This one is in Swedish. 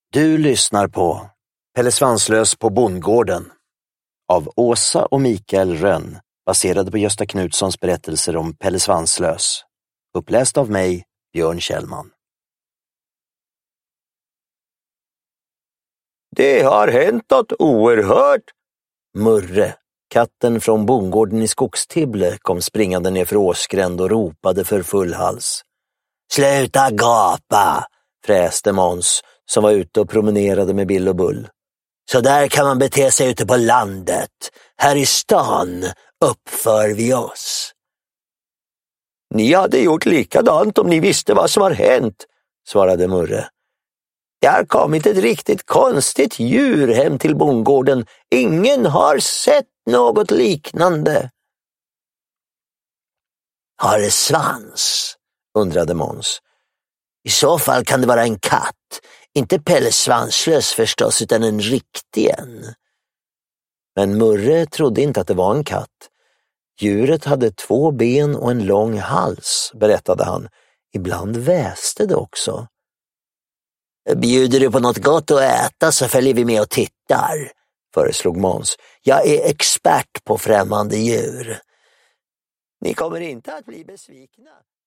Du lyssnar på Pelle Svanslös på bondgården av Åsa och Mikael Rönn, baserade på Gösta Knutssons berättelser om Pelle Svanslös. Uppläst av mig, Björn Kjellman. Det har hänt något oerhört. Murre, katten från bondgården i Skogstibble, kom springande ner för åsgränd och ropade för full hals. Sluta gapa, fräste Måns, som var ute och promenerade med Bill och Bull. Så där kan man bete sig ute på landet. Här i stan uppför vi oss. Ni hade gjort likadant om ni visste vad som har hänt, svarade Murre. Det har kommit ett riktigt konstigt djur hem till bondgården. Ingen har sett något liknande. Har det svans? Undrade Måns. I så fall kan det vara en katt. Inte Pelle Svanslös förstås, utan en riktig en. Men Murre trodde inte att det var en katt. Djuret hade 2 ben och en lång hals, berättade han. Ibland väste det också. Bjuder du på något gott att äta så följer vi med och tittar, föreslog Måns. Jag är expert på främmande djur. Ni kommer inte att bli besvikna,